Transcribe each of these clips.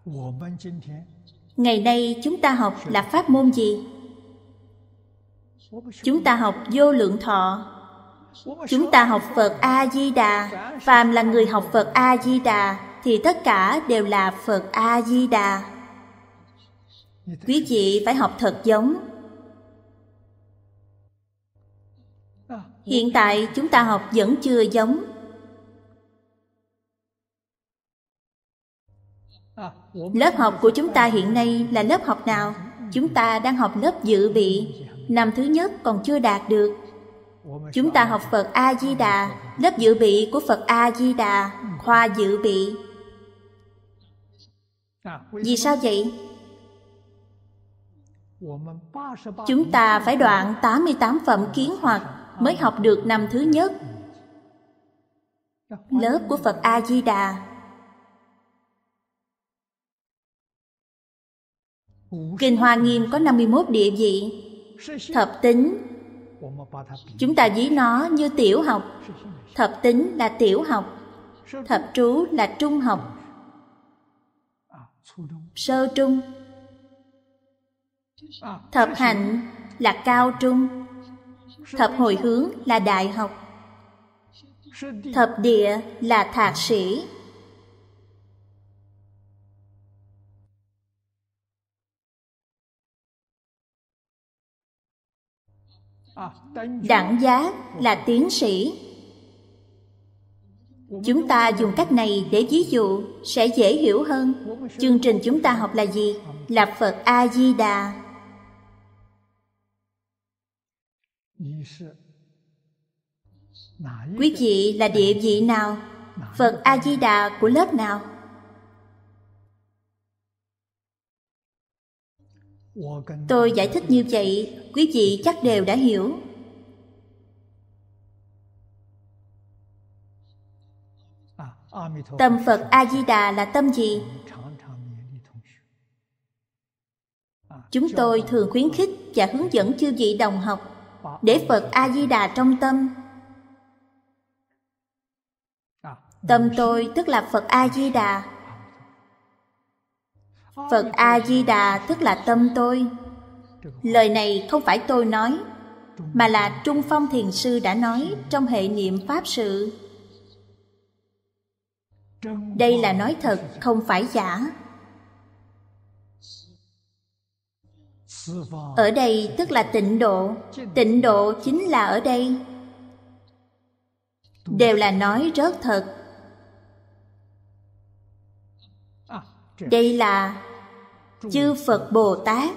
Ngày nay chúng ta học là pháp môn gì? Chúng ta học Vô Lượng Thọ. Chúng ta học Phật A-di-đà. Phàm là người học Phật A-di-đà thì tất cả đều là Phật A-di-đà. Quý vị phải học thật giống. Hiện tại chúng ta học vẫn chưa giống. Lớp học của chúng ta hiện nay là lớp học nào? Chúng ta đang học lớp dự bị. Năm thứ nhất còn chưa đạt được. Chúng ta học Phật A-di-đà, lớp dự bị của Phật A-di-đà, khoa dự bị. Vì sao vậy? Chúng ta phải đoạn 88 phẩm kiến hoặc mới học được năm thứ nhất. Lớp của Phật A-di-đà. Kinh Hoa Nghiêm có 51 địa vị. Thập tính, chúng ta ví nó như tiểu học. Thập tính là tiểu học. Thập trú là trung học. Sơ trung. Thập hạnh là cao trung. Thập hồi hướng là đại học. Thập địa là thạc sĩ. Đẳng giác là tiến sĩ. Chúng ta dùng cách này để ví dụ sẽ dễ hiểu hơn. Chương trình chúng ta học là gì? Là Phật A-di-đà. Quý vị là địa vị nào? Phật A-di-đà của lớp nào? Tôi giải thích như vậy, quý vị chắc đều đã hiểu. Tâm Phật A-di-đà là tâm gì? Chúng tôi thường khuyến khích và hướng dẫn chư vị đồng học để Phật A-di-đà trong tâm. Tâm tôi tức là Phật A-di-đà. Phật A-di-đà tức là tâm tôi. Lời này không phải tôi nói, mà là Trung Phong Thiền Sư đã nói trong hệ niệm Pháp sự. Đây là nói thật, không phải giả. Ở đây tức là tịnh độ. Tịnh độ chính là ở đây. Đều là nói rất thật. Đây là chư Phật Bồ Tát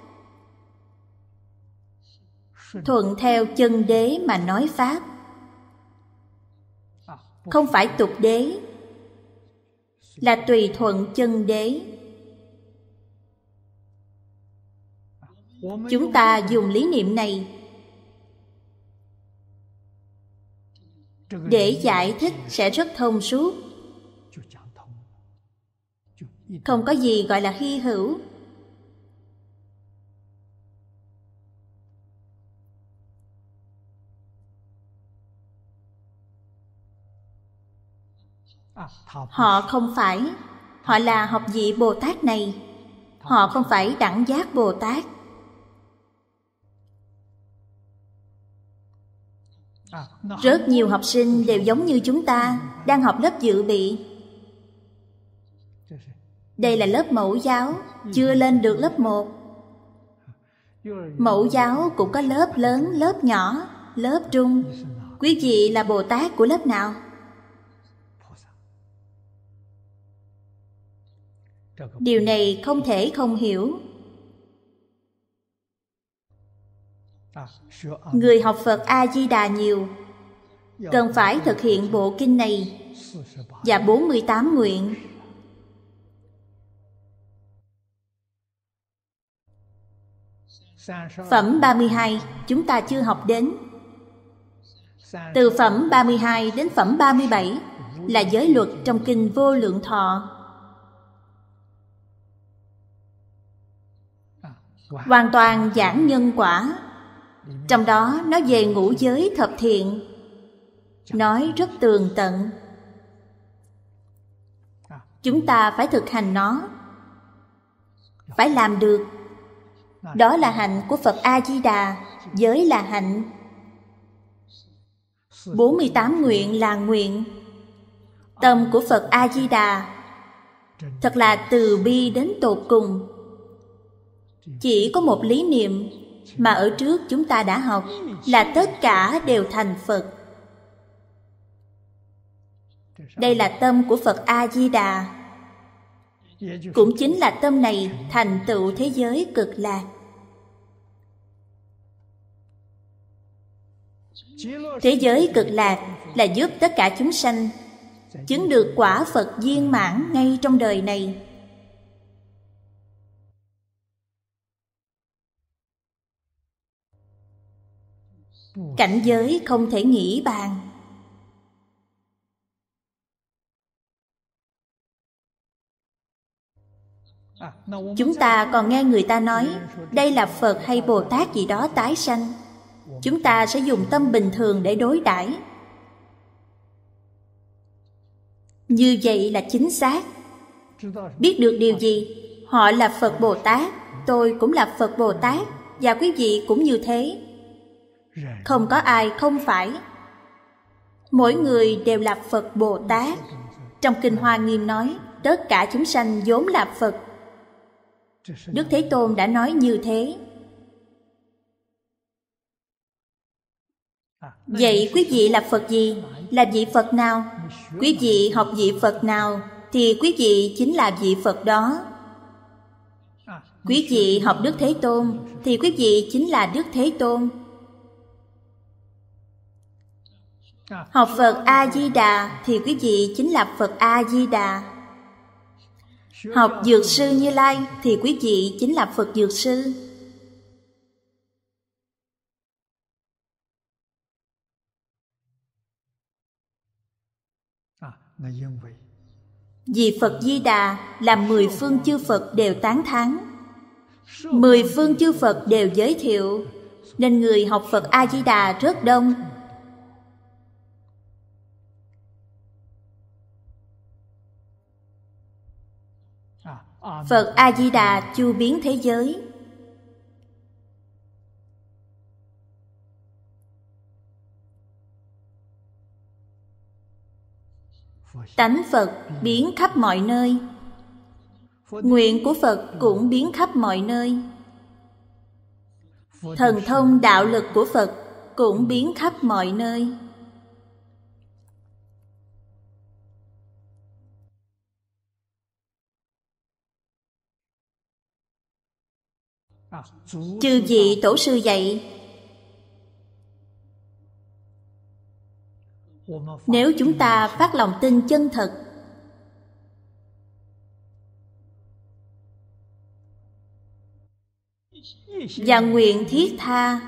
thuận theo chân đế mà nói Pháp. Không phải tục đế, là tùy thuận chân đế. Chúng ta dùng lý niệm này để giải thích sẽ rất thông suốt. Không có gì gọi là hy hữu. Họ không phải. Họ là học vị Bồ Tát này. Họ không phải đẳng giác Bồ Tát. Rất nhiều học sinh đều giống như chúng ta, đang học lớp dự bị. Đây là lớp mẫu giáo, chưa lên được lớp 1. Mẫu giáo cũng có lớp lớn, lớp nhỏ, lớp trung. Quý vị là Bồ Tát của lớp nào? Điều này không thể không hiểu. Người học Phật A-di-đà nhiều, cần phải thực hiện bộ kinh này và 48 nguyện. Phẩm 32 chúng ta chưa học đến. Từ phẩm 32 đến phẩm 37 là giới luật trong kinh Vô Lượng Thọ. Hoàn toàn giảng nhân quả. Trong đó nói về ngũ giới thập thiện, nói rất tường tận. Chúng ta phải thực hành nó. phải làm được. Đó là hạnh của Phật A-di-đà. Giới là hạnh. 48 nguyện là nguyện. Tâm của Phật A-di-đà thật là từ bi đến tột cùng. Chỉ có một lý niệm mà ở trước chúng ta đã học là tất cả đều thành Phật. Đây là tâm của Phật A-di-đà. Cũng chính là tâm này thành tựu thế giới cực lạc. Thế giới cực lạc là giúp tất cả chúng sanh chứng được quả Phật viên mãn ngay trong đời này. Cảnh giới không thể nghĩ bàn. Chúng ta còn nghe người ta nói đây là Phật hay Bồ Tát gì đó tái sanh. Chúng ta sẽ dùng tâm bình thường để đối đãi. Như vậy là chính xác. Biết được điều gì? Họ là Phật Bồ Tát, tôi cũng là Phật Bồ Tát, và quý vị cũng như thế. Không có ai không phải. Mỗi người đều là Phật Bồ Tát. Trong Kinh Hoa Nghiêm nói tất cả chúng sanh vốn là Phật. Đức Thế Tôn đã nói như thế. Vậy quý vị là Phật gì? Là vị Phật nào? Quý vị học vị Phật nào thì quý vị chính là vị Phật đó. Quý vị học Đức Thế Tôn thì quý vị chính là Đức Thế Tôn. Học Phật A-di-đà thì quý vị chính là Phật A-di-đà. Học Dược sư Như Lai thì quý vị chính là Phật Dược sư. Vì Phật Di Đà là 10 phương chư Phật đều tán thán, 10 phương chư Phật đều giới thiệu, nên người học Phật A-di-đà rất đông. Phật A-di-đà chu biến thế giới. Tánh Phật biến khắp mọi nơi. Nguyện của Phật cũng biến khắp mọi nơi. Thần thông đạo lực của Phật cũng biến khắp mọi nơi. Chư vị tổ sư dạy, nếu chúng ta phát lòng tin chân thật, và nguyện thiết tha,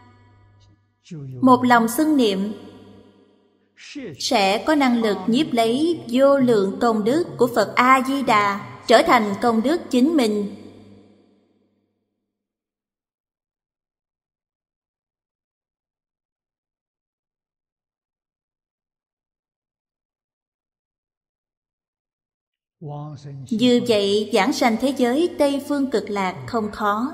một lòng xưng niệm, sẽ có năng lực nhiếp lấy vô lượng công đức của Phật A-di-đà, trở thành công đức chính mình. Như vậy giảng sanh thế giới Tây Phương Cực Lạc không khó.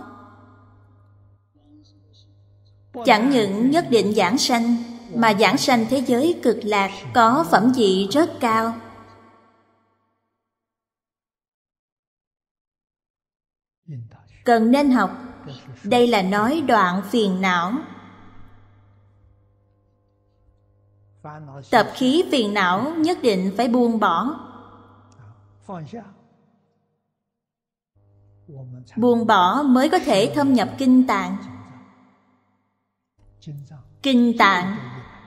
Chẳng những nhất định giảng sanh, mà giảng sanh thế giới Cực Lạc có phẩm vị rất cao. Cần nên học. Đây là nói đoạn phiền não. Tập khí phiền não nhất định phải buông bỏ. Buông bỏ mới có thể thâm nhập kinh tạng. Kinh tạng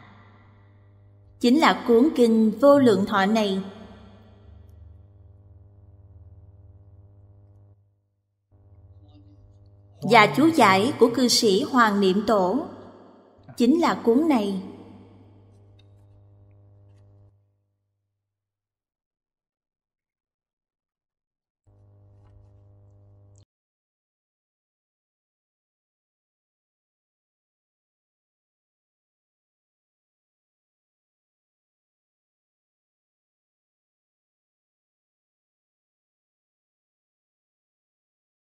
chính là cuốn kinh Vô Lượng Thọ này. Và chú giải của cư sĩ Hoàng Niệm Tổ chính là cuốn này.